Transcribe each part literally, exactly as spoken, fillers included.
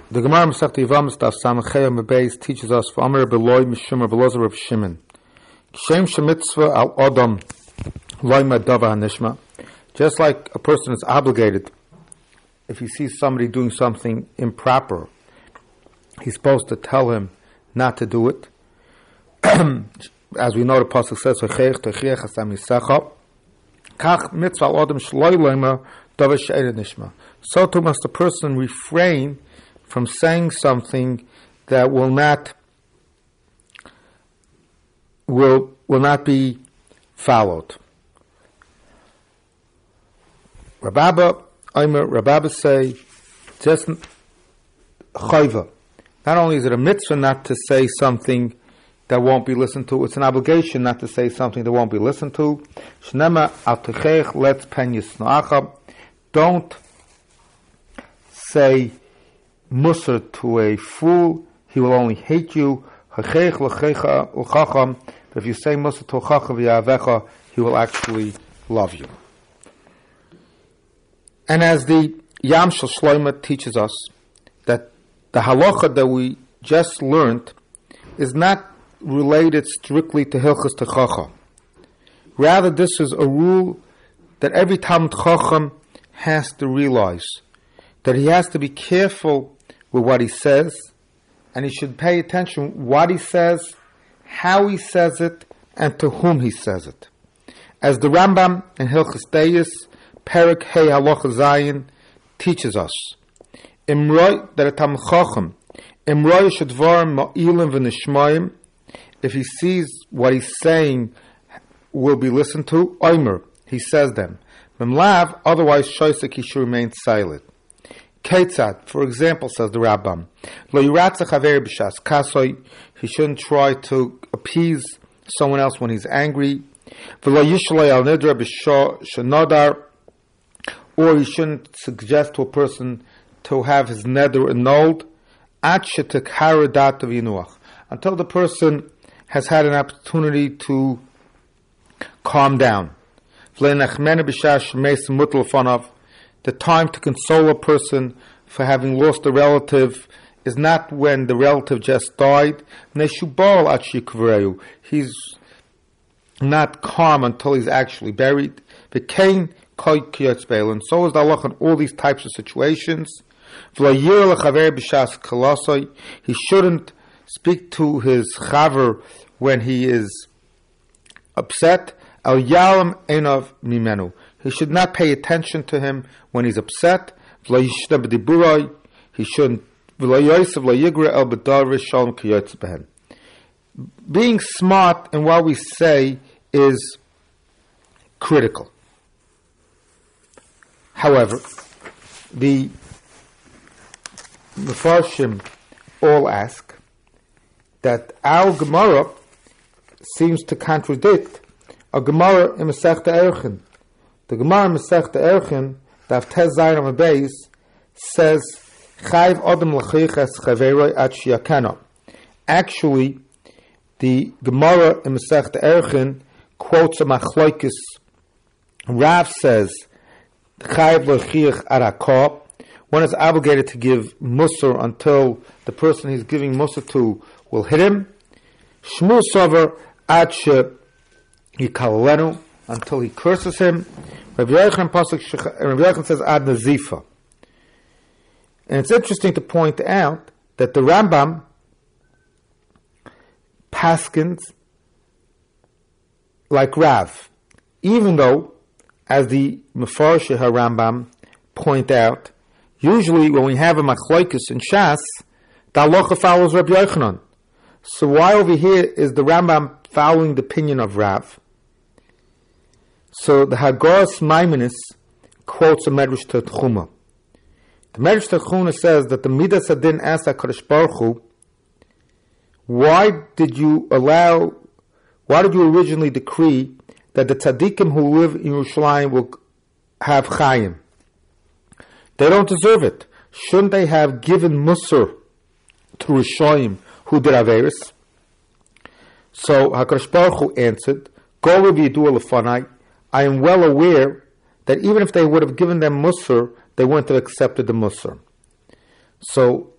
The Gemara Masechta Yevamos Daf Samachei Mebeis teaches us for Amar Beloy Mishumar Belozer of Shimon. Shem Shemitzvah al Adam Loy Madava Hanishma. Just like a person is obligated, if he sees somebody doing something improper, he's supposed to tell him not to do it. As we know, the pasuk says, "Hocheich tochiach asam yisacha." Kach mitzvah al Adam shloy loymer davar she'ein nishma. So too must the person refrain from saying something that will not will will not be followed. Rababa, Omer, Rababa say, just chayva. Not only is it a mitzvah not to say something that won't be listened to, it's an obligation not to say something that won't be listened to. Shnema al techech let's pen yisnoacha. Don't say musar to a fool, he will only hate you. But if you say musar to a chacham, he will actually love you. And as the Yam Shel Shloimeh teaches us, that the halacha that we just learned is not related strictly to Hilchos Techacha. Rather, this is a rule that every Talmid Chacham has to realize, that he has to be careful with what he says, and he should pay attention what he says, how he says it, and to whom he says it. As the Rambam in Hilchos Deis, Perek Hey Halacha Zayin, teaches us, Imroi, that a Talmid Chacham, Imroi shedvarim ma'ilim v'nishmayim, if he sees what he's saying will be listened to, Omer, he says them. Memlav, otherwise shoisek, he should remain silent. Ketzad, for example, says the Rambam, Lo yiratzach haver b'shas kasoi, he shouldn't try to appease someone else when he's angry. V'lo yishloi al nidra b'sho shenodar, or he shouldn't suggest to a person to have his neder annulled, at shetekara dat of yinuach, until the person has had an opportunity to calm down. The time to console a person for having lost a relative is not when the relative just died. He's not calm until he's actually buried. And so is the halach in all these types of situations. He shouldn't speak to his chaver when he is upset. Al yalam einav mimenu. He should not pay attention to him when he's upset. He shouldn't. Being smart in what we say is critical. However, the Mefarshim all ask that our Gemara seems to contradict a Gemara in Masechta Erchin. The Gemara in Masechta Erchin, Daf Tez Zayin Amud Beis, says, Chayv Adam L'Chiches Chaveroi Ad Shiakena. Actually, the Gemara in Masechta Erchin quotes a Machlokes. Rav says, Chayv L'Chich Arakah. One is obligated to give musar until the person he's giving musar to will hit him. Shmuel Sover Ad Yikalenu, until he curses him. Rabbi Yochanan says Ad Nazifa. And it's interesting to point out that the Rambam paskins like Rav, even though, as the Mefarshei HaRambam point out, usually when we have a machlokes in Shas, the halacha follows Rabbi Yochanan. So why over here is the Rambam following the opinion of Rav? So the Haggaras Maimonides quotes a Medrash Tanchuma. The Medrash Tanchuma says that the Midas Hadin asked HaKadosh Baruch Hu, why did you allow, why did you originally decree that the tzaddikim who live in Yerushalayim will have chayim? They don't deserve it. Shouldn't they have given musar to Rishoyim who did averis? So HaKadosh Baruch Hu answered, Go v'yidu lefanai. I am well aware that even if they would have given them musar, they wouldn't have accepted the musar. So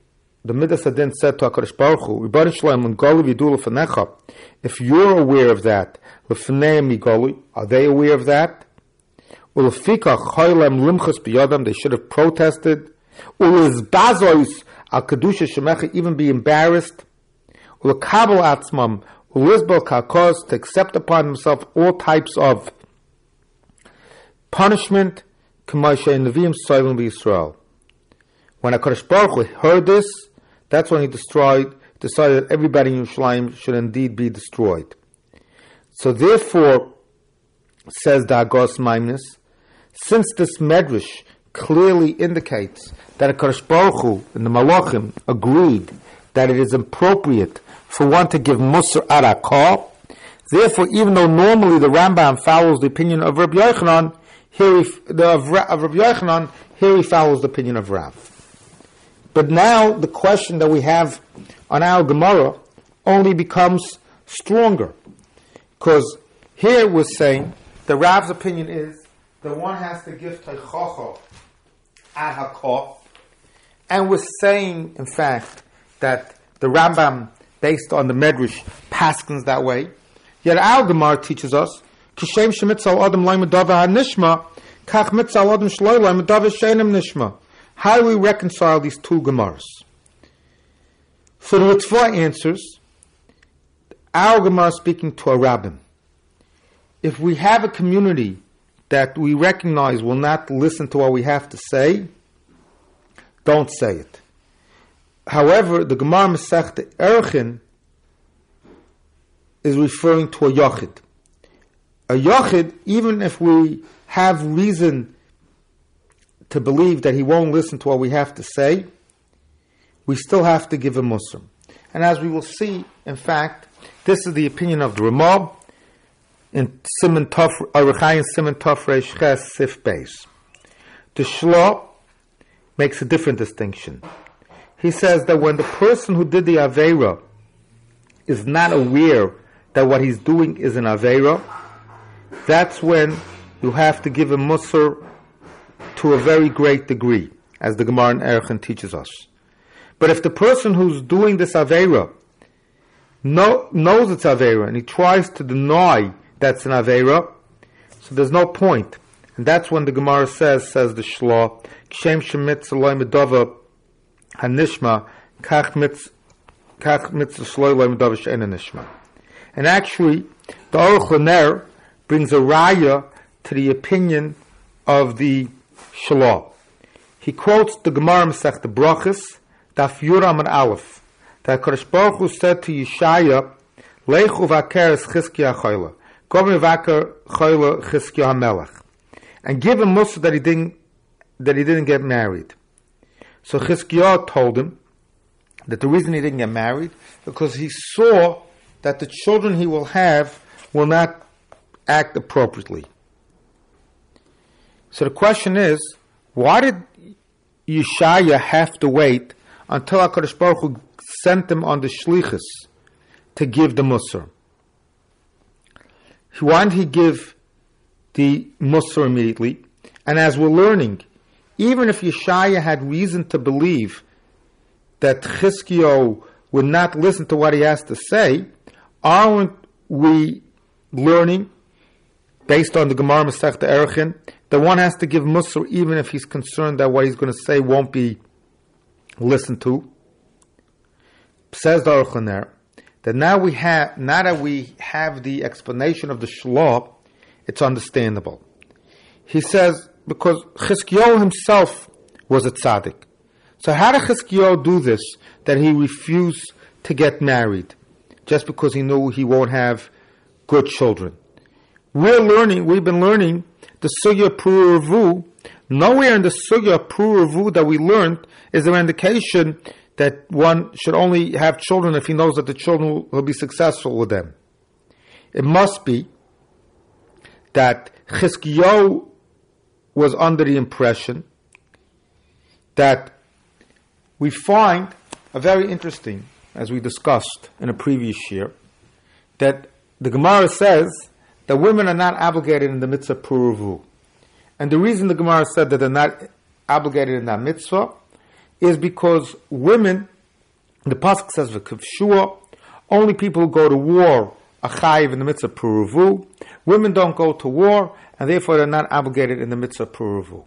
the Midas Adin said to HaKadosh Baruch Hu, Rebbeinu Shalom, L'Goli V'Yidu L'Fanecha, if you're aware of that, L'Fanei Migoli, are they aware of that? U'Lefikach Choylem Limchus B'Yodam, they should have protested. U'Lizbazois Al Kedusha Shemecha, even be embarrassed. U'Lekabel Atzmam, U'Lizbel Kakos, to accept upon himself all types of punishment. K'Moshe Nevi'im Soivim B'Yisrael. When HaKadosh Baruch Hu heard this, that's when he destroyed, decided that everybody in Yerushalayim should indeed be destroyed. So therefore, says the Agos Maimnis, since this Medrash clearly indicates that HaKadosh Baruch Hu and the Malachim agreed that it is appropriate for one to give Musar Arakah, therefore, even though normally the Rambam follows the opinion of Rabbi Yochanan, here he, the, of, of Rabbi Yochanan, here he follows the opinion of Rav. But now the question that we have on our Gemara only becomes stronger. Because here we're saying, the Rav's opinion is that one has to give Teichacha at Hakah. And we're saying, in fact, that the Rambam, based on the Medrash, paskins that way. Yet our Gemara teaches us, Kishem shemitzal adam loy medava hanishma, kach mitzal adam shloy loy medava sheinem nishma. How do we reconcile these two Gemaras? So the Ritva answers, our Gemara speaking to a rabbin. If we have a community that we recognize will not listen to what we have to say, don't say it. However, the Gemara Masechta Erchin is referring to a Yochid. A Yochid, even if we have reason to believe that he won't listen to what we have to say, we still have to give him Muslim. And as we will see, in fact, this is the opinion of the Ramah in Simon Tov, Arachai in Simon Tov Reish Ches Sif Beis. The Shlo makes a different distinction. He says that when the person who did the Aveira is not aware that what he's doing is an Aveira, that's when you have to give him Musar to a very great degree, as the Gemara in Erchin teaches us. But if the person who's doing this Aveira know, knows it's Aveira and he tries to deny that's an Aveira, so there's no point. And that's when the Gemara says, says the Shlo, Kshem shemitz loy medava hanishma, kach mitz shloy loy medava she'ena nishma. And actually, the Aruch LaNer brings a raya to the opinion of the Shlo. He quotes the Gemara Masechta Brachos, Daf Yuram and Aleph, that HaKadosh Baruch Hu said to Yeshaya, Lech uvaker es Chizkiah choyle, go mevaker choyle Chizkiah HaMelech, and give him Musar that he didn't that he didn't get married. So Chizkiah told him that the reason he didn't get married because he saw that the children he will have will not act appropriately. So the question is, why did Yeshaya have to wait until HaKadosh Baruch Hu sent him on the shlichus to give the Musar? Why didn't he give the Musar immediately? And as we're learning, even if Yeshaya had reason to believe that Chizkiah would not listen to what he has to say, aren't we learning, based on the Gemara Masechta Erchin, that one has to give Musar even if he's concerned that what he's going to say won't be listened to? Says the Aruch LaNer, that now we have, now that we have the explanation of the Shlo, it's understandable. He says, because Chizkiah himself was a tzaddik. So how did Chizkiah do this, that he refused to get married, just because he knew he won't have good children? We're learning, we've been learning the Sugya Puravu. Nowhere in the Sugya Puravu that we learned is there an indication that one should only have children if he knows that the children will be successful with them. It must be that Chizkiah was under the impression that we find a very interesting, as we discussed in a previous year, that the Gemara says that women are not obligated in the mitzvah Puravu. And the reason the Gemara said that they're not obligated in that mitzvah is because women The pasuk says v'kivshua, only people who go to war are chayiv in the mitzvah peruvu. Women don't go to war, and therefore they're not obligated in the mitzvah peruvu.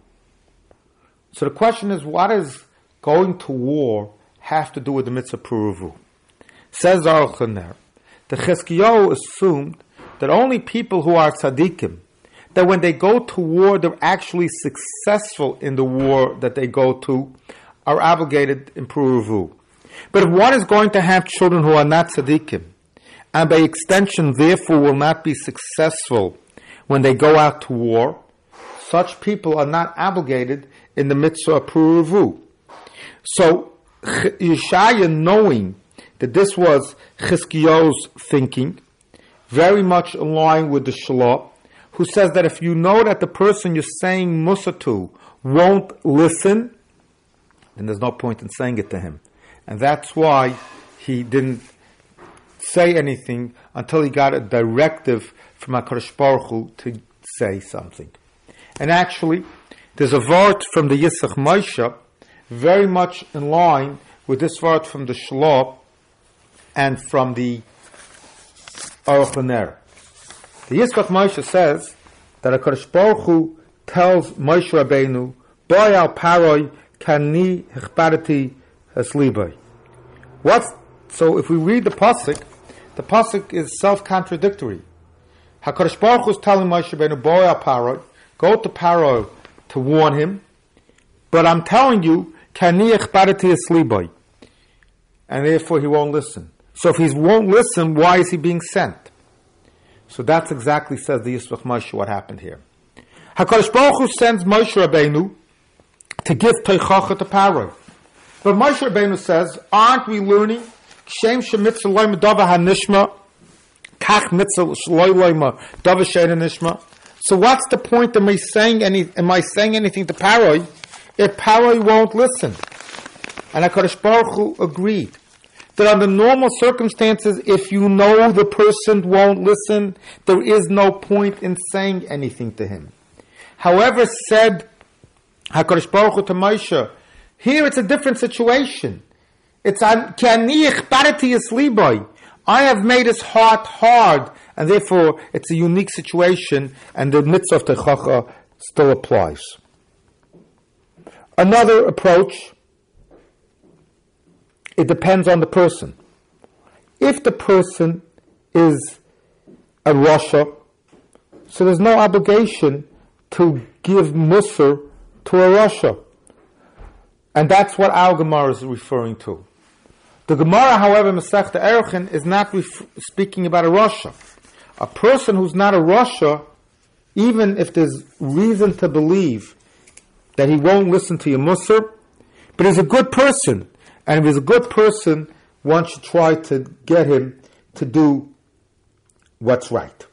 So the question is, what does going to war have to do with the mitzvah peruvu? Says Aruch LaNer, the Chizkiyahu assumed that only people who are tzaddikim, that when they go to war, they're actually successful in the war that they go to, are obligated in peruvu. But if one is going to have children who are not tzaddikim, and by extension therefore will not be successful when they go out to war, such people are not obligated in the mitzvah of peruvu. So Yeshaya, knowing that this was Chizkiyahu's thinking, very much in line with the Shalah, who says that if you know that the person you're saying Musa to won't listen, then there's no point in saying it to him. And that's why he didn't say anything until he got a directive from HaKadosh Baruch Hu to say something. And actually, there's a vart from the Yitzchak Moshe, very much in line with this vart from the Shalah and from the Aruch LaNer. The Yitzchak Moshe says that HaKadosh Baruch Hu tells Moshe Rabbeinu, Boy al paroi kani hechbarati haslibai. What's, so if we read the pasuk, the pasuk is self-contradictory. HaKadosh Baruch Hu is telling Moshe Rabbeinu, Boy al paroi, go to Paro to warn him, but I'm telling you, kani hechbarati haslibai, and therefore he won't listen. So if he won't listen, why is he being sent? So that's exactly, says the Yitzchak Moshe, what happened here. HaKadosh Baruch Hu sends Moshe Rabbeinu to give Teichacha to Paro. But Moshe Rabbeinu says, aren't we learning? Shem shemitzah loyma dava hanishma, kach mitzah loyma dava sheina nishma. So what's the point? Am I saying any? Am I saying anything to Paro if Paro won't listen? And HaKadosh Baruch Hu agreed that under normal circumstances, if you know the person won't listen, there is no point in saying anything to him. However, said HaKadosh Baruch Hu to Moshe, here it's a different situation. It's I have made his heart hard, and therefore it's a unique situation, and the mitzvah of Teichacha still applies. Another approach, it depends on the person. If the person is a Rasha, so there's no obligation to give Musar to a Rasha. And that's what our Gemara is referring to. The Gemara, however, Masechta Erochin, is not ref- speaking about a Rasha. A person who's not a Rasha, even if there's reason to believe that he won't listen to your Musar, but he's a good person. And if he's a good person, one should try to get him to do what's right.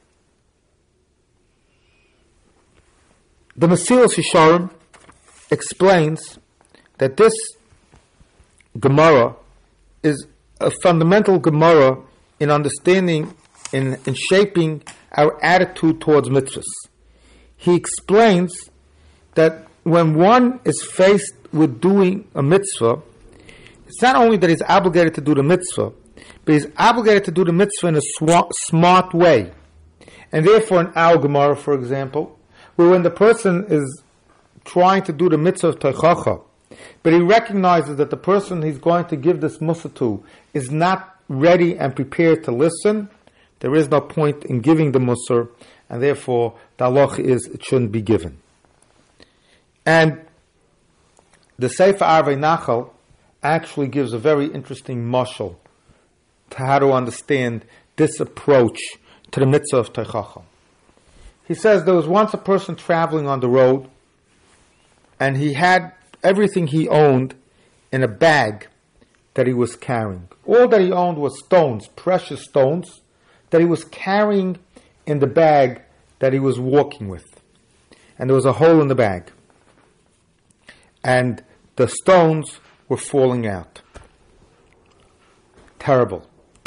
The Mesilas Yesharim explains that this Gemara is a fundamental Gemara in understanding, in, in shaping our attitude towards mitzvahs. He explains that when one is faced with doing a mitzvah, it's not only that he's obligated to do the mitzvah, but he's obligated to do the mitzvah in a sw- smart way. And therefore, in our Gemara, for example, where when the person is trying to do the mitzvah of Teichacha, but he recognizes that the person he's going to give this mussar to is not ready and prepared to listen, there is no point in giving the mussar, and therefore the halacha is it shouldn't be given. And the Sefer Arvei Nachal actually gives a very interesting mashal to how to understand this approach to the mitzvah of Teichacha. He says there was once a person traveling on the road, and he had everything he owned in a bag that he was carrying. All that he owned was stones, precious stones, that he was carrying in the bag that he was walking with. And there was a hole in the bag. And the stones were falling out. Terrible.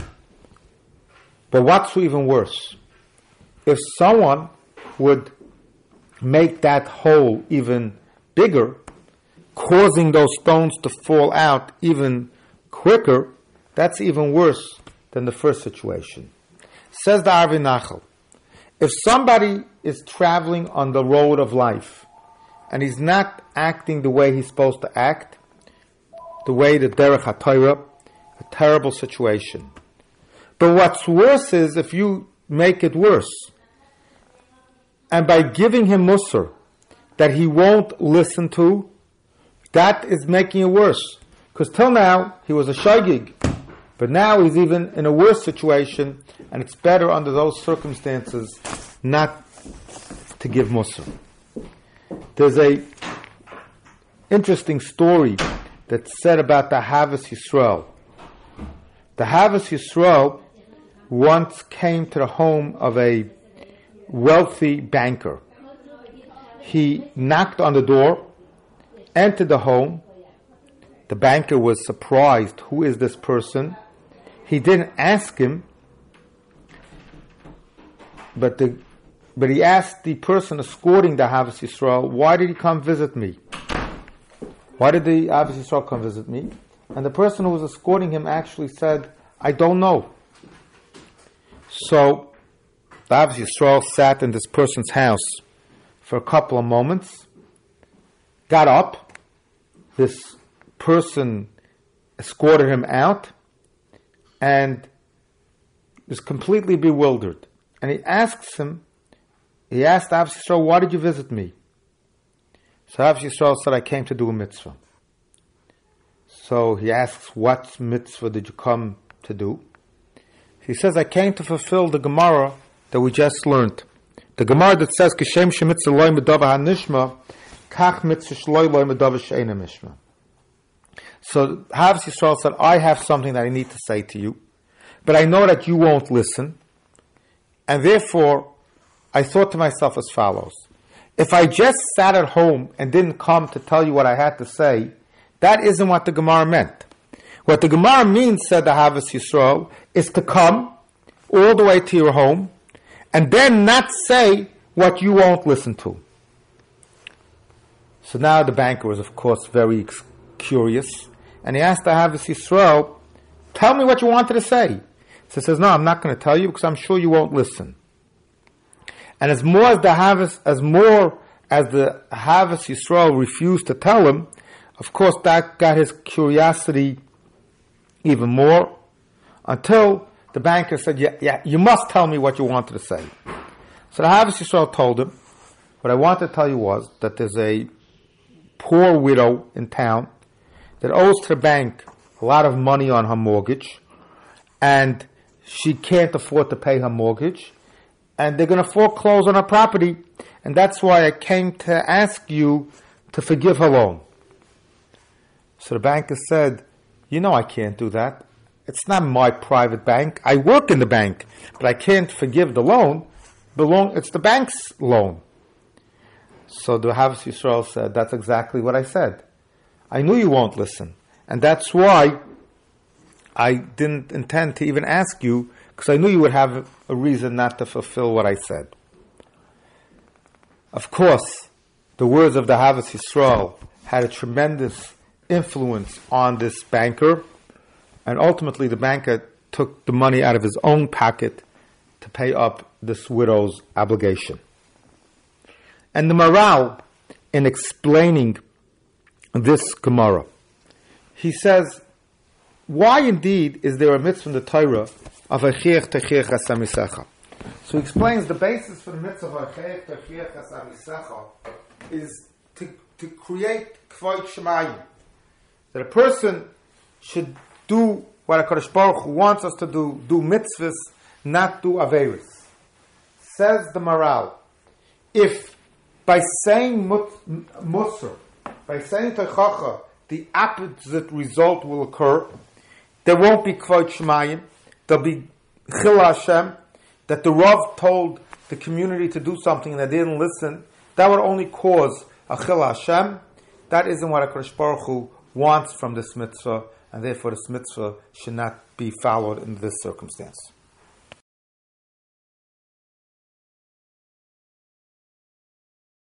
But what's even worse? If someone would make that hole even bigger, causing those stones to fall out even quicker, That's even worse than the first situation. Says the Arvi Nachal, if somebody is traveling on the road of life and he's not acting the way he's supposed to act, the way the Derech HaTorah, a terrible situation. But what's worse is if you make it worse, and by giving him musar that he won't listen to, that is making it worse. Because till now, he was a shaygig, but now he's even in a worse situation, and it's better under those circumstances not to give musar. There's a interesting story that's said about the Havas Yisrael. The Havas Yisrael once came to the home of a wealthy banker. He knocked on the door, entered the home. The banker was surprised. Who is this person? He didn't ask him, but the but he asked the person escorting the Havas Yisrael, why did he come visit me? Why did the Havas Yisrael come visit me? And the person who was escorting him actually said, I don't know. So the Havas Yisrael sat in this person's house for a couple of moments, got up, this person escorted him out, and was completely bewildered. And he asks him, he asked Havas Yisrael, why did you visit me? So Havas Yisrael said, I came to do a mitzvah. So he asks, what mitzvah did you come to do? He says, I came to fulfill the Gemara that we just learned. The Gemara that says, Kishem shemitzvah loy medava hanishma, kach mitzvah shloi loy medava she'ena mishma. So Havas Yisrael said, I have something that I need to say to you, but I know that you won't listen, and therefore I thought to myself as follows. If I just sat at home and didn't come to tell you what I had to say, that isn't what the Gemara meant. What the Gemara means, said the Havas Yisrael, is to come all the way to your home and then not say what you won't listen to. So now the banker was, of course, very curious, and he asked the Havas Yisrael, tell me what you wanted to say. So he says, no, I'm not going to tell you because I'm sure you won't listen. And as more as the Havas, as more as the Havas Yisrael refused to tell him, of course that got his curiosity even more, until the banker said, yeah, yeah, you must tell me what you wanted to say. So the Havas Yisrael told him, what I wanted to tell you was that there's a poor widow in town that owes to the bank a lot of money on her mortgage, and she can't afford to pay her mortgage, and they're going to foreclose on her property, and that's why I came to ask you to forgive her loan. So the banker said, you know I can't do that. It's not my private bank. I work in the bank, but I can't forgive the loan. Belong, it's the bank's loan. So the Havas Yisrael said, that's exactly what I said. I knew you won't listen, and that's why I didn't intend to even ask you, because I knew you would have a reason not to fulfill what I said. Of course, the words of the Havas Yisrael had a tremendous influence on this banker, and ultimately the banker took the money out of his own pocket to pay up this widow's obligation. And the Maral, in explaining this Gemara, he says, why indeed is there a mitzvah in the Torah of Achiach Techiach Asamisecha? So he explains the basis for the mitzvah of Achiach Techiach Asamisecha is to, to create Kvod Shemayim. That a person should do what HaKadosh Baruch Hu wants us to do, do mitzvahs, not do averis. Says the Maral, if by saying musar, by saying techacha, the opposite result will occur, there won't be kvod shemayim, there'll be chil Hashem, that the Rav told the community to do something and they didn't listen, that would only cause a chil Hashem. That isn't what HaKadosh Baruch Hu wants from this mitzvah, and therefore this mitzvah should not be followed in this circumstance.